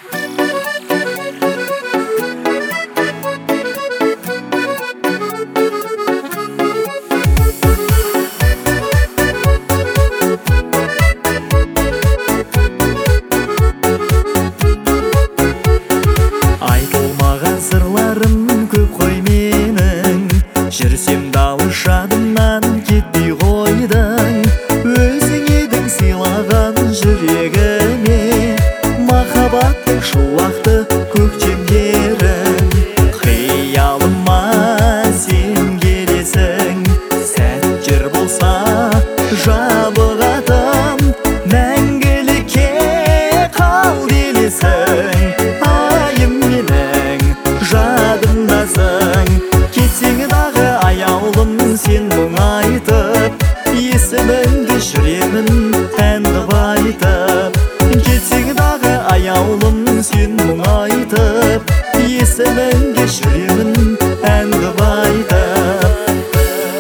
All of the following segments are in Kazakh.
Жүрсем далы жадымнан кетпей қойдың. Өзің едің сыйлаған жүрегіме махаббаттың шуақты көктемдерін. Қиялыма сен келесің, сәт жер болса жабығатым, мәңгілікке қал делесің. Айым менің жадымдасың, кетсең дағы аяулым сен мұңайтып, есіміңді жүремін ән қып айтып. Кетсең дағы аяулым сен мұңайтып, есіміңді жүремін ән қып айтып.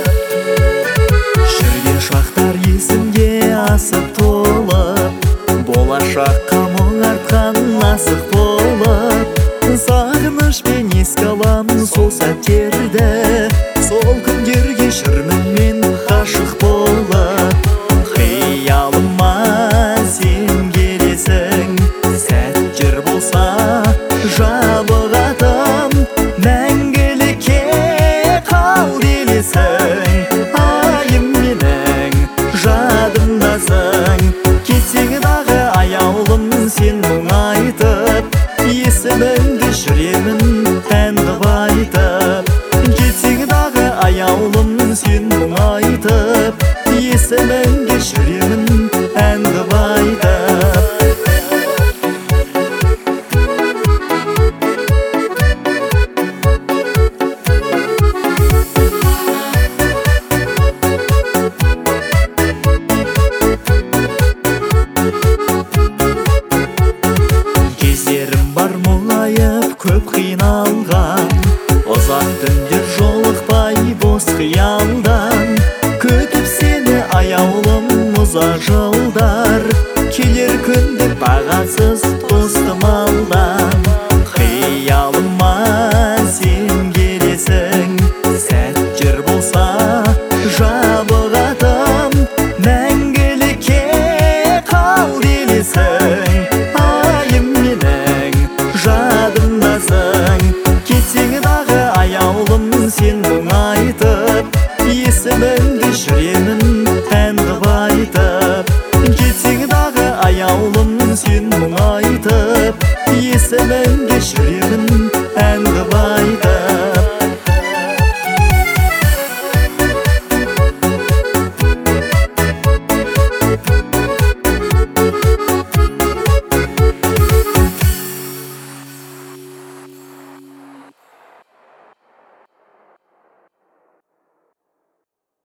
Жүрген шақтар есімге асып толып, болашаққа мұң артқан асық болып. Сағынышпен еске алам сол сәттерді, сол күндерге жүрмін мен ғашық болып. Қиялыма сен келесің, сәт жер болса жабығатым, мәңгілікке қал делесің. Айым менің жадымдасың, кетсең дағы аяулым сен мұңайтып, есіміңді жүремін ән қып айтып. Кетсең дағы аяулым сен мұңайтып, есіміңді жүремін ән қып айтып. Кездерім бар мұңайып көп қиналған, ұзақ түндер жолықпай бос қиялдан. Күтіп сені аяулым ұзақ жылдар, келер күндер бағасыз достым алдан. Қиялыма сен келесің, сәт жер болса жабығатым, мәңгілікке қал делесің. Айым менің жадымдасың, кетсең дағы аяулым сен мұңайтып, есіміңді жүремін ән қып айтып. Кетсең дағы аяулым сен мұңайтып, есіміңді жүремін